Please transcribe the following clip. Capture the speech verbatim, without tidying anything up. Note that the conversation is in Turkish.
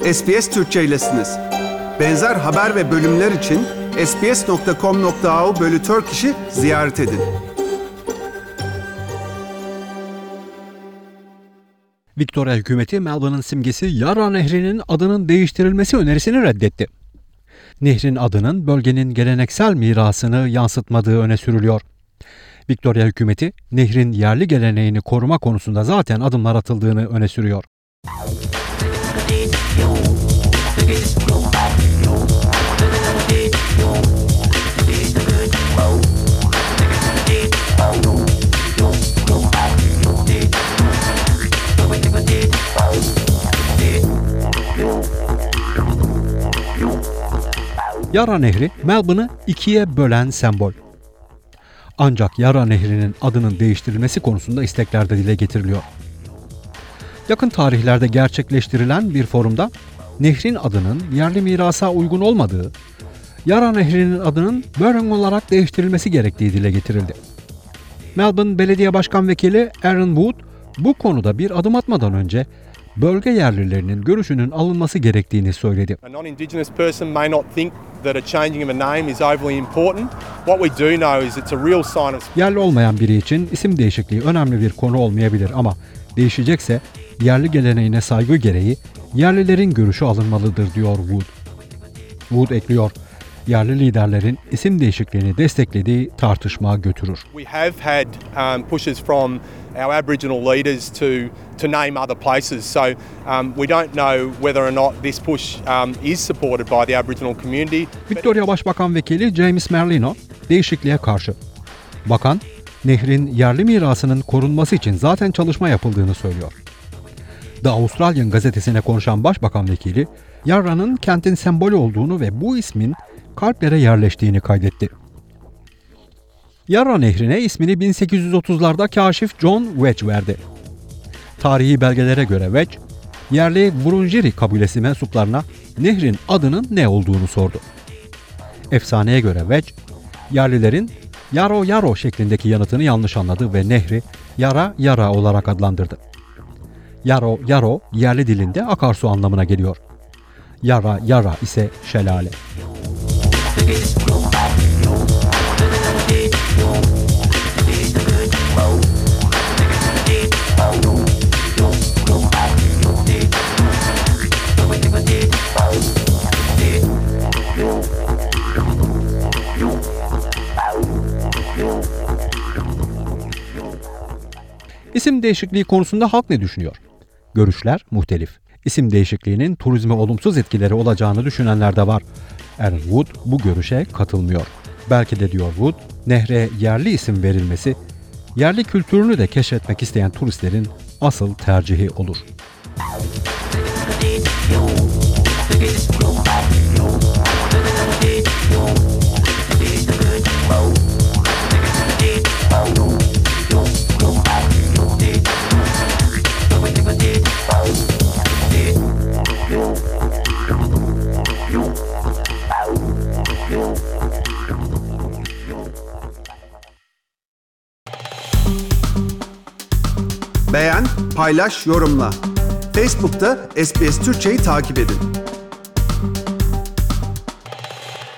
S B S Türkçe'ylesiniz. Benzer haber ve bölümler için sbs nokta com nokta a u bölü Turkish'i ziyaret edin. Victoria hükümeti Melbourne'ın simgesi Yarra Nehri'nin adının değiştirilmesi önerisini reddetti. Nehrin adının bölgenin geleneksel mirasını yansıtmadığı öne sürülüyor. Victoria hükümeti nehrin yerli geleneğini koruma konusunda zaten adımlar atıldığını öne sürüyor. Yarra Nehri, Melbourne'ı ikiye bölen sembol. Ancak Yarra Nehri'nin adının değiştirilmesi konusunda istekler de dile getiriliyor. Yakın tarihlerde gerçekleştirilen bir forumda nehrin adının yerli mirasa uygun olmadığı, Yarra Nehri'nin adının Burren olarak değiştirilmesi gerektiği dile getirildi. Melbourne Belediye Başkan Vekili Aaron Wood bu konuda bir adım atmadan önce bölge yerlilerinin görüşünün alınması gerektiğini söyledi. A non-Indigenous person may not think that a changing of a name is overly important. What we do know is it's a real sign of... Yerli olmayan biri için isim değişikliği önemli bir konu olmayabilir ama değişecekse yerli geleneğine saygı gereği yerlilerin görüşü alınmalıdır diyor Wood. Wood ekliyor, yerli liderlerin isim değişikliğini desteklediği tartışma götürür. We have had um, pushes from our Aboriginal leaders to to name other places. So um, we don't know whether or not this push um, is supported by the Aboriginal community. Victoria Başbakan Vekili James Merlino değişikliğe karşı. Bakan, nehrin yerli mirasının korunması için zaten çalışma yapıldığını söylüyor. The Australian gazetesine konuşan Başbakan Vekili, Yarra'nın kentin sembolü olduğunu ve bu ismin kalplere yerleştiğini kaydetti. Yarra Nehri'ne ismini bin sekiz yüz otuzlarda kaşif John Wedge verdi. Tarihi belgelere göre Wedge, yerli Wurundjeri kabilesi mensuplarına nehrin adının ne olduğunu sordu. Efsaneye göre Wedge, yerlilerin Yaro Yaro şeklindeki yanıtını yanlış anladı ve nehri Yara Yara olarak adlandırdı. Yaro Yaro yerli dilinde akarsu anlamına geliyor. Yara Yara ise şelale. İsim değişikliği konusunda halk ne düşünüyor? Görüşler muhtelif. İsim değişikliğinin turizme olumsuz etkileri olacağını düşünenler de var. Aaron Wood bu görüşe katılmıyor. Belki de diyor Wood, nehre yerli isim verilmesi, yerli kültürünü de keşfetmek isteyen turistlerin asıl tercihi olur. Beğen, paylaş, yorumla. Facebook'ta S B S Türkçe'yi takip edin.